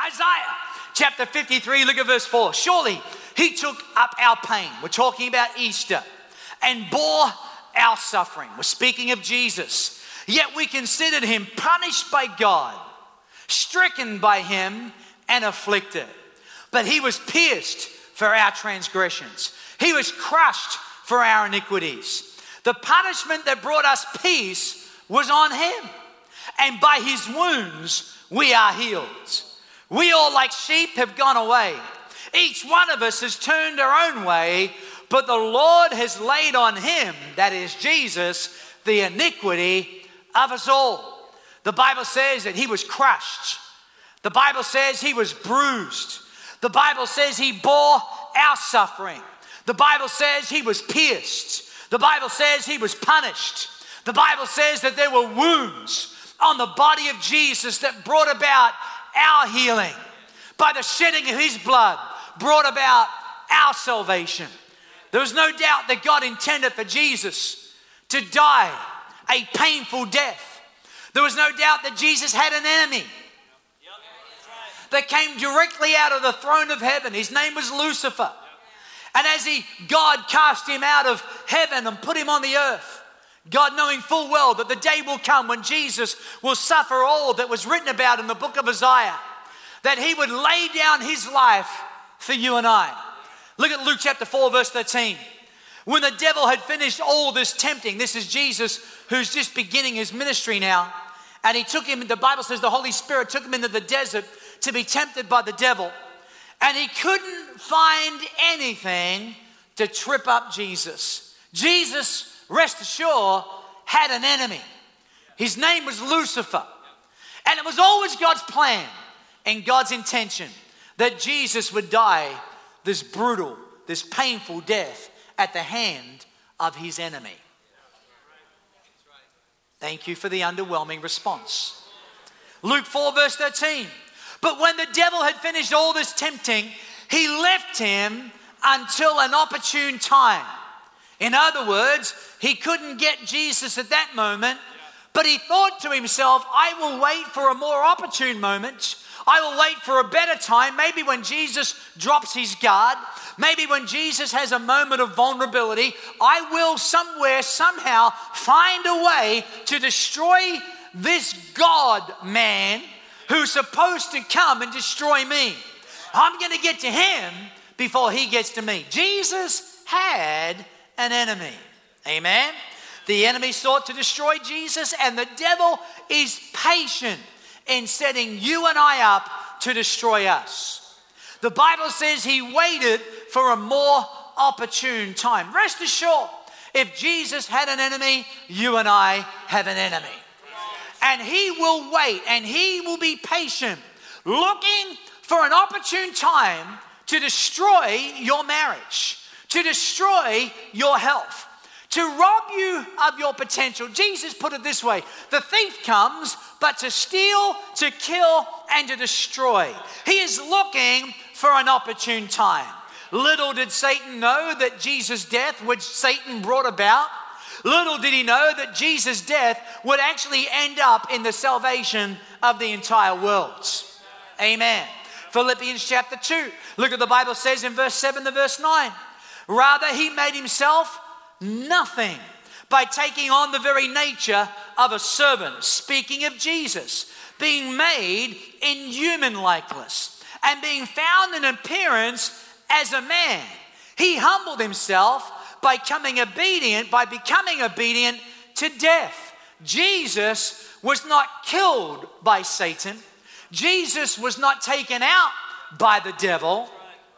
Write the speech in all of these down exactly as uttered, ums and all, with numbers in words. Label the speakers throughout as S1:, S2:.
S1: Isaiah chapter fifty-three, look at verse four. Surely he took up our pain. We're talking about Easter. And bore our suffering. We're speaking of Jesus. Yet we considered him punished by God, stricken by him and afflicted. But he was pierced for our transgressions. He was crushed for our iniquities. The punishment that brought us peace was on him. And by his wounds we are healed. We all like sheep have gone away. Each one of us has turned our own way, but the Lord has laid on him, that is Jesus, the iniquity of us all. The Bible says that he was crushed. The Bible says he was bruised. The Bible says he bore our suffering. The Bible says he was pierced. The Bible says he was punished. The Bible says that there were wounds on the body of Jesus that brought about our healing. By the shedding of his blood, brought about our salvation. There was no doubt that God intended for Jesus to die a painful death. There was no doubt that Jesus had an enemy that came directly out of the throne of heaven. His name was Lucifer. And as he, God cast him out of heaven and put him on the earth, God knowing full well that the day will come when Jesus will suffer all that was written about in the book of Isaiah, that he would lay down his life for you and I. Look at Luke chapter four, verse thirteen. When the devil had finished all this tempting, this is Jesus who's just beginning his ministry now, and he took him, the Bible says the Holy Spirit took him into the desert to be tempted by the devil, and he couldn't find anything to trip up Jesus. Jesus, rest assured, had an enemy. His name was Lucifer. And it was always God's plan and God's intention that Jesus would die this brutal, this painful death at the hand of his enemy. Thank you for the underwhelming response. Luke four, verse thirteen. But when the devil had finished all this tempting, he left him until an opportune time. In other words, he couldn't get Jesus at that moment, but he thought to himself, I will wait for a more opportune moment. I will wait for a better time, maybe when Jesus drops his guard, maybe when Jesus has a moment of vulnerability. I will somewhere, somehow find a way to destroy this God-man who's supposed to come and destroy me. I'm going to get to him before he gets to me. Jesus had an enemy. Amen. The enemy sought to destroy Jesus, and the devil is patient in setting you and I up to destroy us. The Bible says he waited for a more opportune time. Rest assured, if Jesus had an enemy, you and I have an enemy. And he will wait and he will be patient, looking for an opportune time to destroy your marriage, to destroy your health, to rob you of your potential. Jesus put it this way: the thief comes but to steal, to kill, and to destroy. He is looking for an opportune time. Little did Satan know that Jesus' death, which Satan brought about, little did he know that Jesus' death would actually end up in the salvation of the entire world. Amen. Philippians chapter two. Look at the Bible says in verse seven to verse nine. Rather, he made himself nothing by taking on the very nature of a servant. Speaking of Jesus, being made in human likeness and being found in appearance as a man, he humbled himself by becoming obedient, by becoming obedient to death. Jesus was not killed by Satan. Jesus was not taken out by the devil,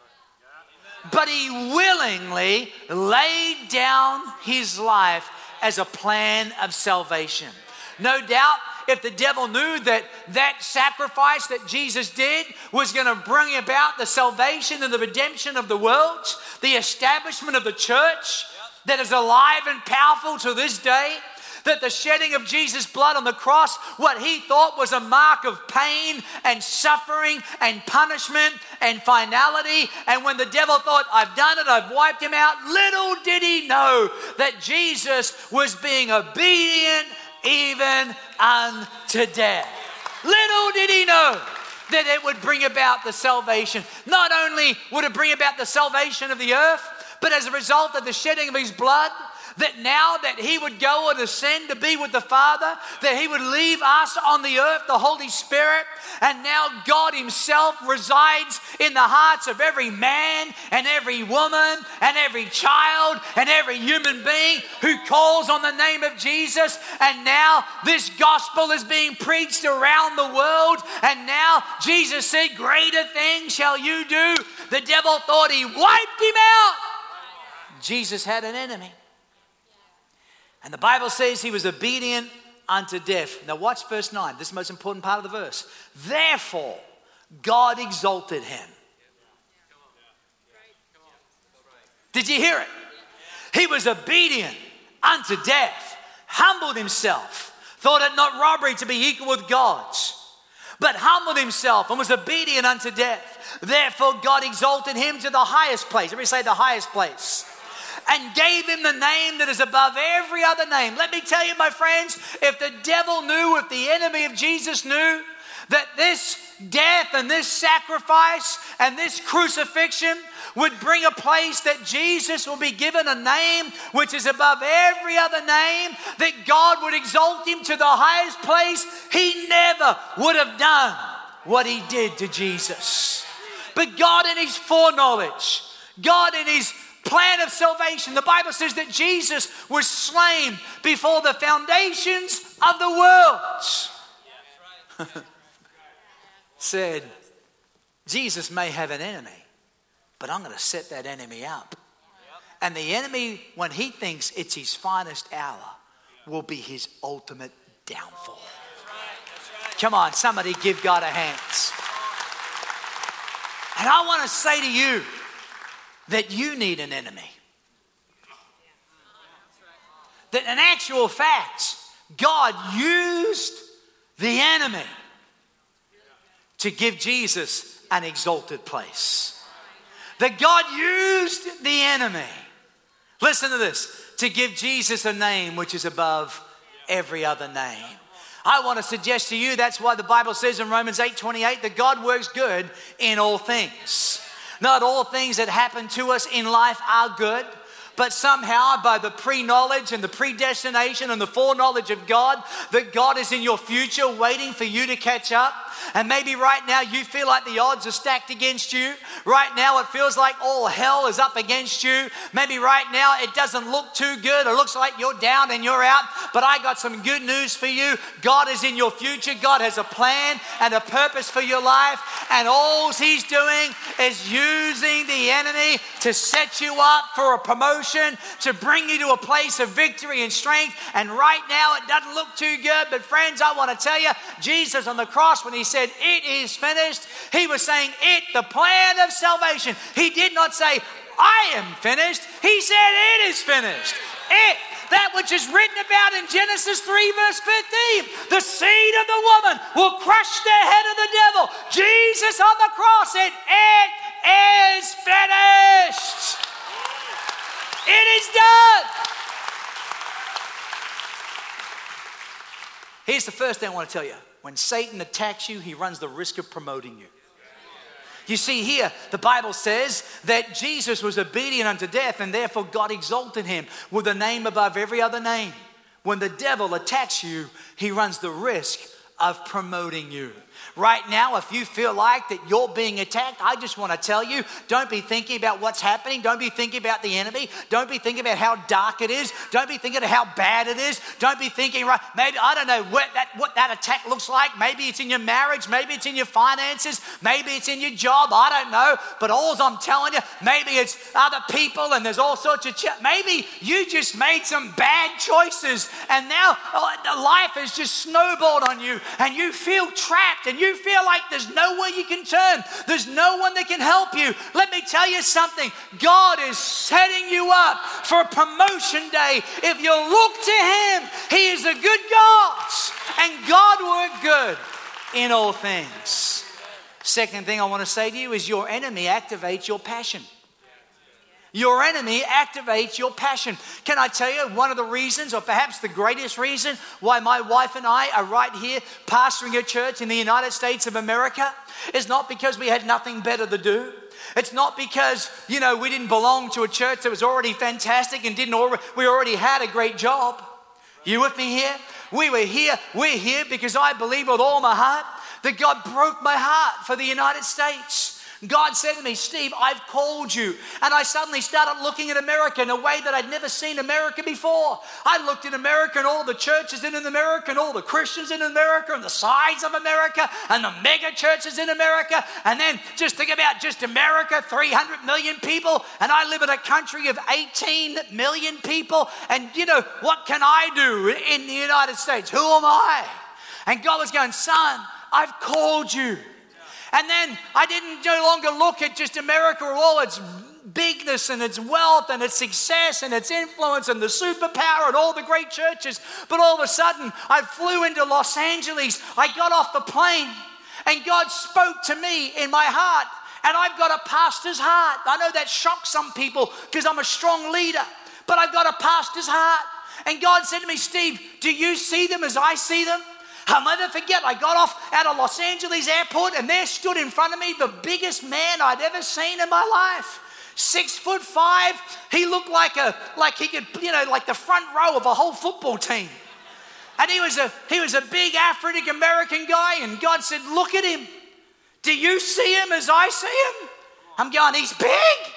S1: but he willingly laid down his life as a plan of salvation. No doubt, if the devil knew that that sacrifice that Jesus did was going to bring about the salvation and the redemption of the world, the establishment of the church that is alive and powerful to this day, that the shedding of Jesus' blood on the cross, what he thought was a mark of pain and suffering and punishment and finality, and when the devil thought, I've done it, I've wiped him out, little did he know that Jesus was being obedient even unto death. Little did he know that it would bring about the salvation. Not only would it bring about the salvation of the earth, but as a result of the shedding of his blood, that now that he would go and ascend to be with the Father, that he would leave us on the earth, the Holy Spirit, and now God himself resides in the hearts of every man and every woman and every child and every human being who calls on the name of Jesus. And now this gospel is being preached around the world, and now Jesus said, greater things shall you do. The devil thought he wiped him out. Jesus had an enemy. And the Bible says he was obedient unto death. Now watch verse nine. This is the most important part of the verse. Therefore, God exalted him. Did you hear it? He was obedient unto death, humbled himself, thought it not robbery to be equal with God's, but humbled himself and was obedient unto death. Therefore, God exalted him to the highest place. Everybody say the highest place. And gave him the name that is above every other name. Let me tell you, my friends, if the devil knew, if the enemy of Jesus knew that this death and this sacrifice and this crucifixion would bring a place that Jesus will be given a name which is above every other name, that God would exalt him to the highest place, he never would have done what he did to Jesus. But God in his foreknowledge, God in his plan of salvation, the Bible says that Jesus was slain before the foundations of the world. Said, Jesus may have an enemy, but I'm going to set that enemy up. And the enemy, when he thinks it's his finest hour, will be his ultimate downfall. Come on, somebody give God a hand. And I want to say to you that you need an enemy. That in actual fact, God used the enemy to give Jesus an exalted place. That God used the enemy, listen to this, to give Jesus a name which is above every other name. I want to suggest to you that's why the Bible says in Romans eight twenty-eight that God works good in all things. Not all things that happen to us in life are good, but somehow by the pre-knowledge and the predestination and the foreknowledge of God, that God is in your future waiting for you to catch up. And maybe right now you feel like the odds are stacked against you. Right now it feels like all hell is up against you. Maybe right now it doesn't look too good. It looks like you're down and you're out. But I got some good news for you. God is in your future. God has a plan and a purpose for your life. And all he's doing is using the enemy to set you up for a promotion, to bring you to a place of victory and strength. And right now it doesn't look too good. But friends, I want to tell you, Jesus on the cross, when he said, it is finished, he was saying it, the plan of salvation. He did not say, I am finished. He said, it is finished. It, that which is written about in Genesis three verse fifteen, the seed of the woman will crush the head of the devil. Jesus on the cross said, it is finished. It is done. Here's the first thing I want to tell you. When Satan attacks you, he runs the risk of promoting you. You see here, the Bible says that Jesus was obedient unto death, and therefore God exalted him with a name above every other name. When the devil attacks you, he runs the risk of promoting you. Right now, if you feel like that you're being attacked, I just want to tell you, don't be thinking about what's happening. Don't be thinking about the enemy. Don't be thinking about how dark it is. Don't be thinking of how bad it is. Don't be thinking, right, maybe, I don't know what that, what that attack looks like. Maybe it's in your marriage. Maybe it's in your finances. Maybe it's in your job. I don't know. But all I'm telling you, maybe it's other people and there's all sorts of, ch- maybe you just made some bad choices and now uh, life has just snowballed on you and you feel trapped and you feel like there's nowhere you can turn. There's no one that can help you. Let me tell you something. God is setting you up for a promotion day. If you look to him, he is a good God. And God worked good in all things. Second thing I want to say to you is your enemy activates your passion. Your enemy activates your passion. Can I tell you one of the reasons, or perhaps the greatest reason, why my wife and I are right here pastoring a church in the United States of America is not because we had nothing better to do. It's not because, you know, we didn't belong to a church that was already fantastic and didn't already, we already had a great job. You with me here? We were here, we're here because I believe with all my heart that God broke my heart for the United States. God said to me, Steve, I've called you. And I suddenly started looking at America in a way that I'd never seen America before. I looked at America and all the churches in America and all the Christians in America and the size of America and the mega churches in America. And then just think about just America, three hundred million people. And I live in a country of eighteen million people. And you know, what can I do in the United States? Who am I? And God was going, son, I've called you. And then I didn't no longer look at just America or all its bigness and its wealth and its success and its influence and the superpower and all the great churches. But all of a sudden, I flew into Los Angeles. I got off the plane and God spoke to me in my heart. And I've got a pastor's heart. I know that shocks some people because I'm a strong leader. But I've got a pastor's heart. And God said to me, Steve, do you see them as I see them? I'll never forget, I got off out of Los Angeles airport and there stood in front of me the biggest man I'd ever seen in my life. Six foot five. He looked like a, like he could, you know, like the front row of a whole football team. And he was a, he was a big African American guy, and God said, look at him. Do you see him as I see him? I'm going, he's big.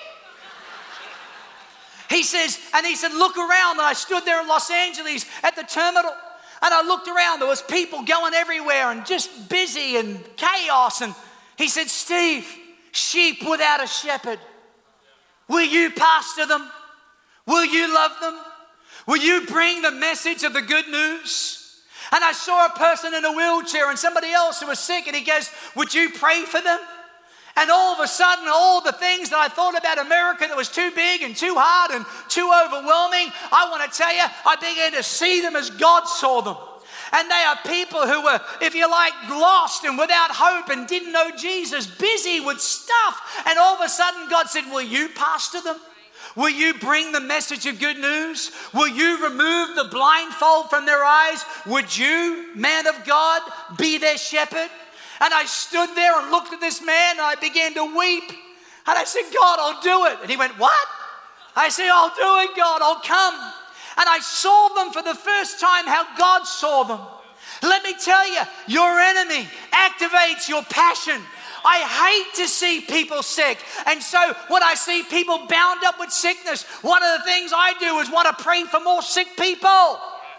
S1: He says, and he said, look around. And I stood there in Los Angeles at the terminal. And I looked around, there was people going everywhere and just busy and chaos. And he said, Steve, sheep without a shepherd. Will you pastor them? Will you love them? Will you bring the message of the good news? And I saw a person in a wheelchair and somebody else who was sick, and he goes, would you pray for them? And all of a sudden, all the things that I thought about America that was too big and too hard and too overwhelming, I want to tell you, I began to see them as God saw them. And they are people who were, if you like, lost and without hope and didn't know Jesus, busy with stuff. And all of a sudden, God said, will you pastor them? Will you bring the message of good news? Will you remove the blindfold from their eyes? Would you, man of God, be their shepherd? And I stood there and looked at this man and I began to weep. And I said, God, I'll do it. And he went, what? I said, I'll do it, God, I'll come. And I saw them for the first time how God saw them. Let me tell you, your enemy activates your passion. I hate to see people sick. And so when I see people bound up with sickness, one of the things I do is want to pray for more sick people.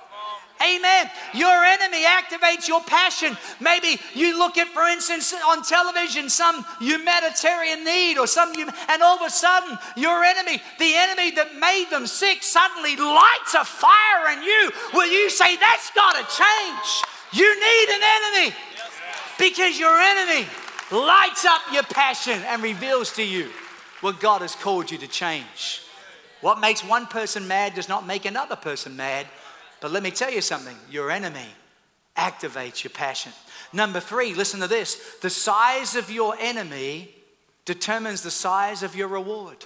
S1: Amen. Your enemy activates your passion. Maybe you look at, for instance, on television, some humanitarian need or some, and all of a sudden, your enemy, the enemy that made them sick, suddenly lights a fire in you. Will you say, that's got to change? You need an enemy because your enemy lights up your passion and reveals to you what God has called you to change. What makes one person mad does not make another person mad. But let me tell you something, your enemy activates your passion. Number three, listen to this. The size of your enemy determines the size of your reward.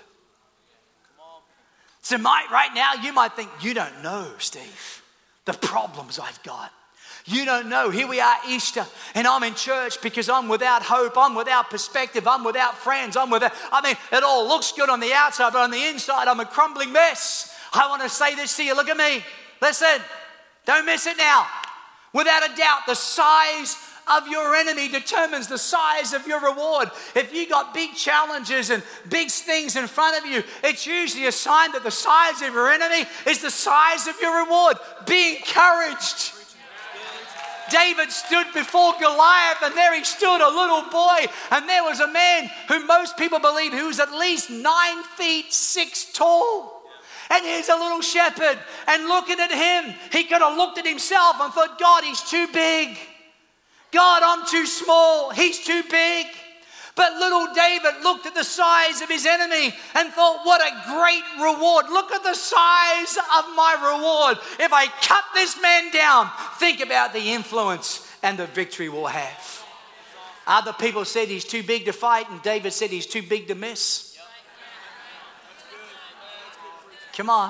S1: So might, right now, you might think, you don't know, Steve, the problems I've got. You don't know. Here we are, Easter, and I'm in church because I'm without hope. I'm without perspective. I'm without friends. I'm without, I mean, it all looks good on the outside, but on the inside, I'm a crumbling mess. I want to say this to you. Look at me. Listen, don't miss it now. Without a doubt, the size of your enemy determines the size of your reward. If you got big challenges and big things in front of you, it's usually a sign that the size of your enemy is the size of your reward. Be encouraged. David stood before Goliath, and there he stood, a little boy, and there was a man who most people believe who was at least nine feet six tall. And here's a little shepherd, and looking at him, he could have looked at himself and thought, God, he's too big. God, I'm too small. He's too big. But little David looked at the size of his enemy and thought, what a great reward. Look at the size of my reward. If I cut this man down, think about the influence and the victory we'll have. Other people said he's too big to fight, and David said he's too big to miss. Come on.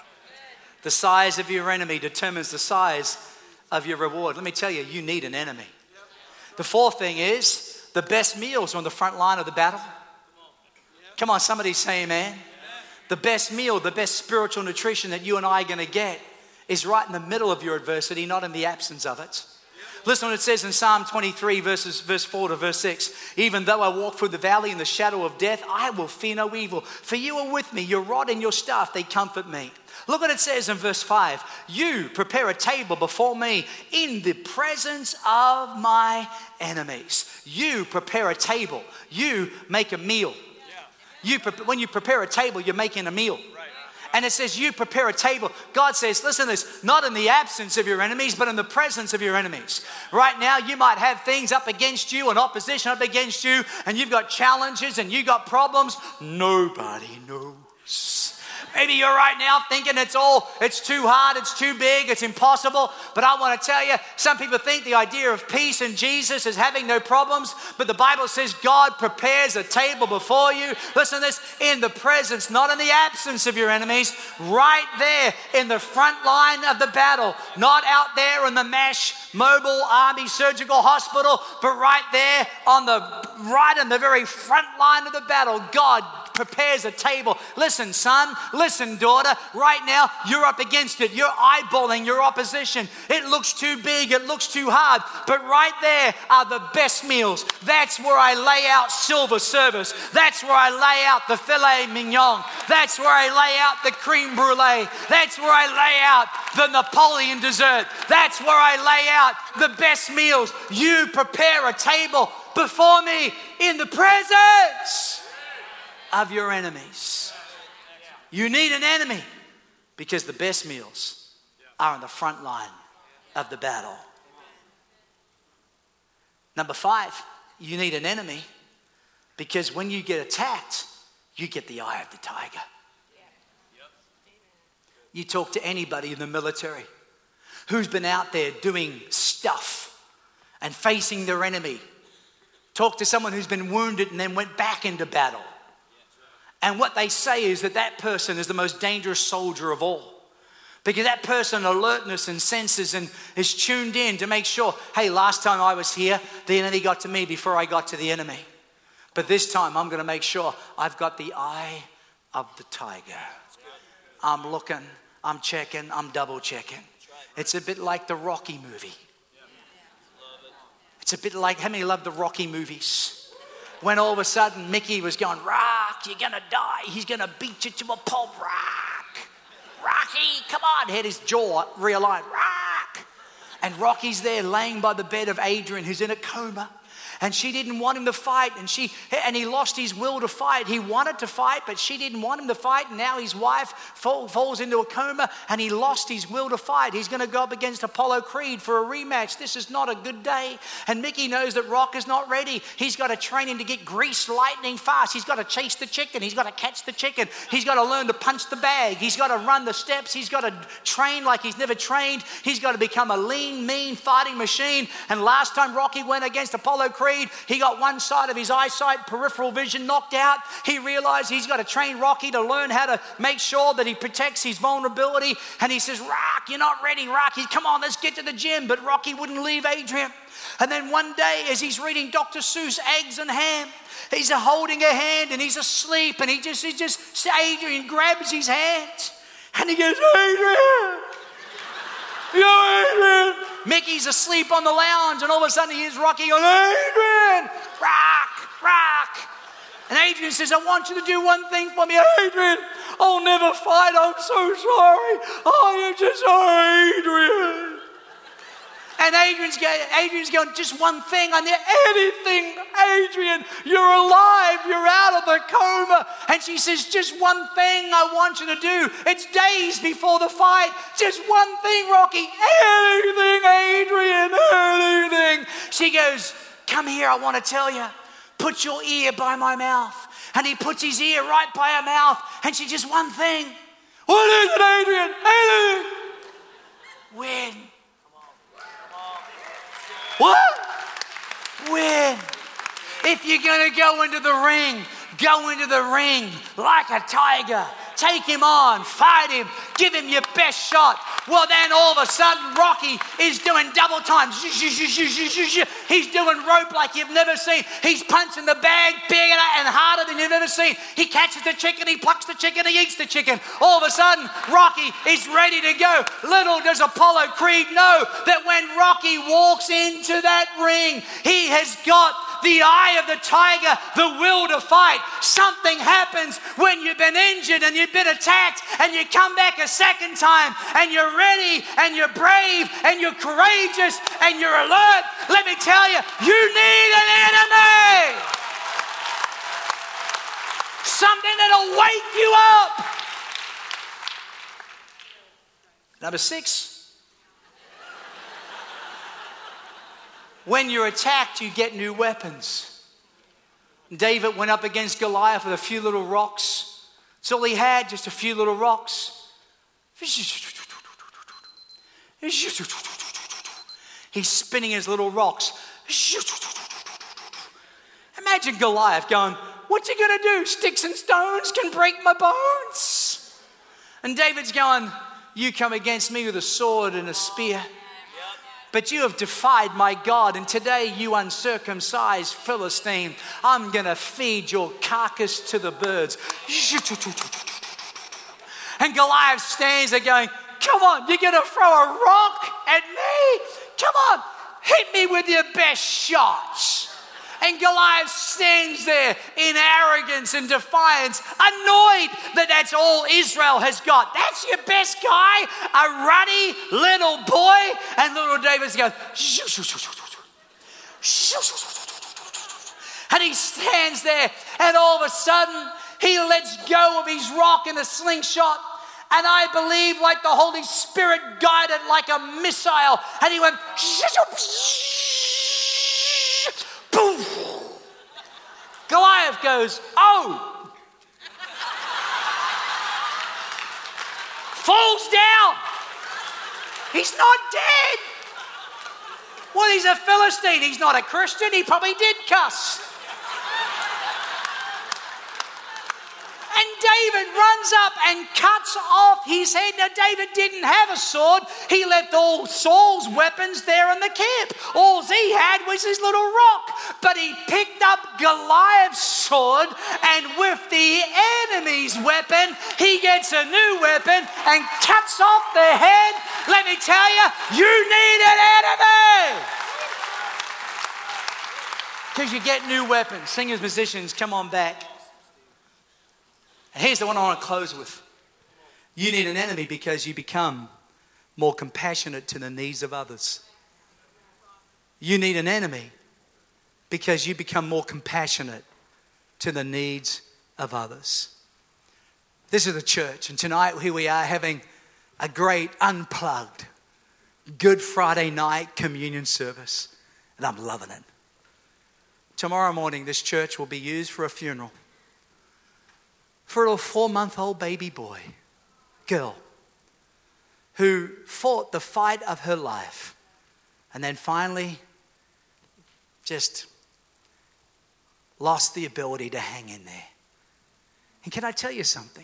S1: The size of your enemy determines the size of your reward. Let me tell you, you need an enemy. The fourth thing is the best meals are on the front line of the battle. Come on, somebody say amen. The best meal, the best spiritual nutrition that you and I are going to get is right in the middle of your adversity, not in the absence of it. Listen what it says in Psalm twenty-three, verses, verse four to verse six. Even though I walk through the valley in the shadow of death, I will fear no evil. For you are with me, your rod and your staff, they comfort me. Look what it says in verse five. You prepare a table before me in the presence of my enemies. You prepare a table. You make a meal. You, when you prepare a table, you're making a meal. And it says you prepare a table. God says, listen to this, not in the absence of your enemies, but in the presence of your enemies. Right now, you might have things up against you and opposition up against you, and you've got challenges and you've got problems. Nobody knows. Maybe you're right now thinking it's all, it's too hard, it's too big, it's impossible. But I want to tell you, some people think the idea of peace in Jesus is having no problems. But the Bible says God prepares a table before you. Listen to this, in the presence, not in the absence of your enemies, right there in the front line of the battle. Not out there in the MASH Mobile Army Surgical Hospital, but right there on the, right in the very front line of the battle. God prepares a table. Listen, son, listen, daughter, right now you're up against it. You're eyeballing your opposition. It looks too big. It looks too hard. But right there are the best meals. That's where I lay out silver service. That's where I lay out the filet mignon. That's where I lay out the creme brulee. That's where I lay out the Napoleon dessert. That's where I lay out the best meals. You prepare a table before me in the presence of your enemies. You need an enemy because the best meals are on the front line of the battle. Number five, you need an enemy because when you get attacked, you get the eye of the tiger. You talk to anybody in the military who's been out there doing stuff and facing their enemy. Talk to someone who's been wounded and then went back into battle. And what they say is that that person is the most dangerous soldier of all. Because that person alertness and senses and is tuned in to make sure, hey, last time I was here, the enemy got to me before I got to the enemy. But this time I'm going to make sure I've got the eye of the tiger. I'm looking, I'm checking, I'm double checking. It's a bit like the Rocky movie. It's a bit like, how many love the Rocky movies? When all of a sudden Mickey was going, Rock, you're going to die. He's going to beat you to a pulp. Rock. Rocky, come on. Had his jaw realigned. Rock. And Rocky's there laying by the bed of Adrian, who's in a coma. And she didn't want him to fight. And she and he lost his will to fight. He wanted to fight, but she didn't want him to fight. And now his wife fall, falls into a coma and he lost his will to fight. He's going to go up against Apollo Creed for a rematch. This is not a good day. And Mickey knows that Rock is not ready. He's got to train him to get greased lightning fast. He's got to chase the chicken. He's got to catch the chicken. He's got to learn to punch the bag. He's got to run the steps. He's got to train like he's never trained. He's got to become a lean, mean fighting machine. And last time Rocky went against Apollo Creed, he got one side of his eyesight, peripheral vision knocked out. He realized he's got to train Rocky to learn how to make sure that he protects his vulnerability. And he says, Rock, you're not ready, Rocky. Come on, let's get to the gym. But Rocky wouldn't leave Adrian. And then one day, as he's reading Doctor Seuss, Eggs and Ham, he's holding a hand and he's asleep. And he just, he just, Adrian grabs his hand and he goes, Adrian, yo, Adrian. Mickey's asleep on the lounge, and all of a sudden he hears Rocky going, Adrian, Rock, Rock. And Adrian says, I want you to do one thing for me, Adrian. I'll never fight. I'm so sorry. I am just Adrian. And Adrian's going, Adrian's going, just one thing. I need anything, Adrian. You're alive. You're out of the coma. And she says, just one thing I want you to do. It's days before the fight. Just one thing, Rocky. Anything, Adrian, anything. She goes, come here, I want to tell you. Put your ear by my mouth. And he puts his ear right by her mouth. And she just, one thing. What is it, Adrian? Anything. When? What? When? If you're going to go into the ring, go into the ring like a tiger. take him on, fight him, give him your best shot. Well, then all of a sudden, Rocky is doing double time. He's doing rope like you've never seen. He's punching the bag bigger and harder than you've ever seen. He catches the chicken, he plucks the chicken, he eats the chicken. All of a sudden, Rocky is ready to go. Little does Apollo Creed know that when Rocky walks into that ring, he has got the eye of the tiger, the will to fight. Something happens when you've been injured and you've been attacked and you come back a second time and you're ready and you're brave and you're courageous and you're alert. Let me tell you, you need an enemy. Something that'll wake you up. Number six. When you're attacked, you get new weapons. David went up against Goliath with a few little rocks. That's all he had, just a few little rocks. He's spinning his little rocks. Imagine Goliath going, what's he going to do? Sticks and stones can break my bones. And David's going, you come against me with a sword and a spear. But you have defied my God, and today, you uncircumcised Philistine, I'm going to feed your carcass to the birds. And Goliath stands there going, come on, you're going to throw a rock at me? Come on, hit me with your best shots. And Goliath stands there in arrogance and defiance, annoyed that that's all Israel has got. That's your best guy, a ruddy little boy. And little David goes, and he stands there, and all of a sudden, he lets go of his rock in a slingshot. And I believe like the Holy Spirit guided like a missile. And he went, boom. Goliath goes, oh. Falls down. He's not dead. Well, he's a Philistine. He's not a Christian. He probably did cuss. And David runs up and cuts off his head. Now, David didn't have a sword. He left all Saul's weapons there in the camp. All he had was his little rock. But he picked up Goliath's sword, and with the enemy's weapon, he gets a new weapon and cuts off the head. Let me tell you, you need an enemy. Because you get new weapons. Singers, musicians, come on back. And here's the one I want to close with. You need an enemy because you become more compassionate to the needs of others. You need an enemy because you become more compassionate to the needs of others. This is the church, and tonight here we are having a great unplugged Good Friday night communion service, and I'm loving it. Tomorrow morning, this church will be used for a funeral for a little four-month-old baby boy, girl, who fought the fight of her life and then finally just lost the ability to hang in there. And can I tell you something?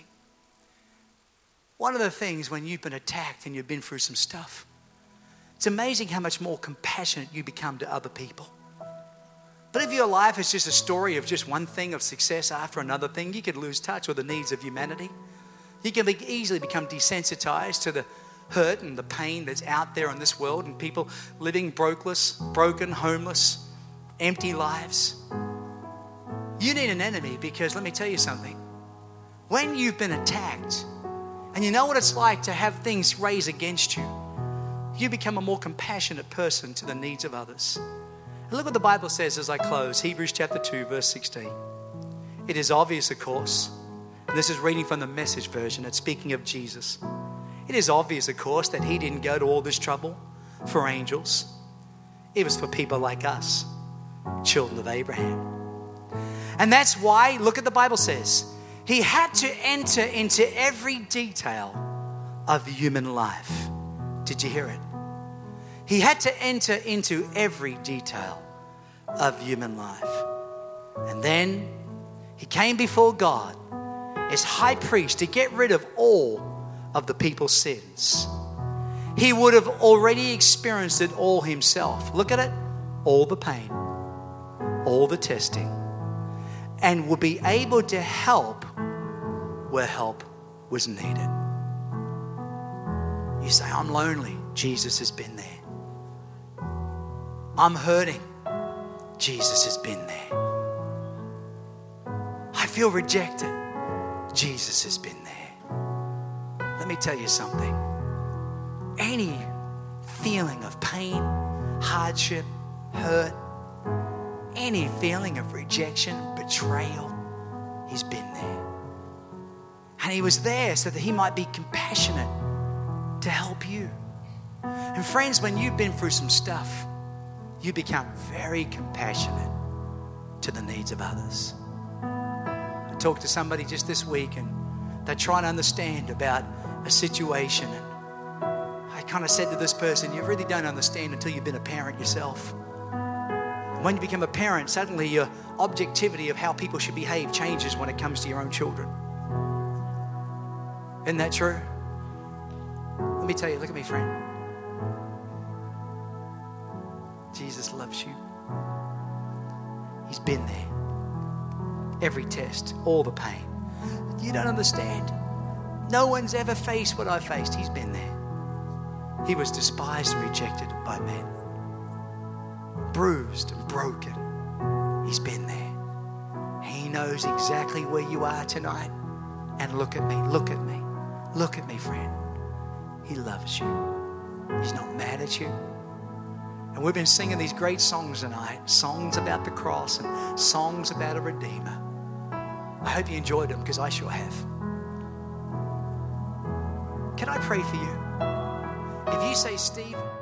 S1: One of the things when you've been attacked and you've been through some stuff, it's amazing how much more compassionate you become to other people. But if your life is just a story of just one thing of success after another thing, you could lose touch with the needs of humanity. You can be easily become desensitized to the hurt and the pain that's out there in this world, and people living brokeless, broken, homeless, empty lives. You need an enemy because let me tell you something. When you've been attacked and you know what it's like to have things raised against you, you become a more compassionate person to the needs of others. And look what the Bible says as I close. Hebrews chapter two, verse sixteen. It is obvious, of course, and this is reading from the Message version, it's speaking of Jesus. It is obvious, of course, that he didn't go to all this trouble for angels. It was for people like us, children of Abraham. And that's why, look at the Bible says, he had to enter into every detail of human life. Did you hear it? He had to enter into every detail of human life. And then he came before God as high priest to get rid of all of the people's sins. He would have already experienced it all himself. Look at it. All the pain, all the testing, and would be able to help where help was needed. You say, I'm lonely. Jesus has been there. I'm hurting. Jesus has been there. I feel rejected. Jesus has been there. Let me tell you something. Any feeling of pain, hardship, hurt, any feeling of rejection, betrayal, he's been there. And he was there so that he might be compassionate to help you. And friends, when you've been through some stuff, you become very compassionate to the needs of others. I talked to somebody just this week, and they're trying to understand about a situation. And I kind of said to this person, you really don't understand until you've been a parent yourself. And when you become a parent, suddenly your objectivity of how people should behave changes when it comes to your own children. Isn't that true? Let me tell you, look at me, friend. Jesus loves you. He's been there. Every test, all the pain. You don't understand. No one's ever faced what I faced. He's been there. He was despised and rejected by men. Bruised and broken. He's been there. He knows exactly where you are tonight. And look at me, look at me, look at me, friend. He loves you. He's not mad at you. And we've been singing these great songs tonight, songs about the cross and songs about a Redeemer. I hope you enjoyed them, because I sure have. Can I pray for you? If you say, Steve,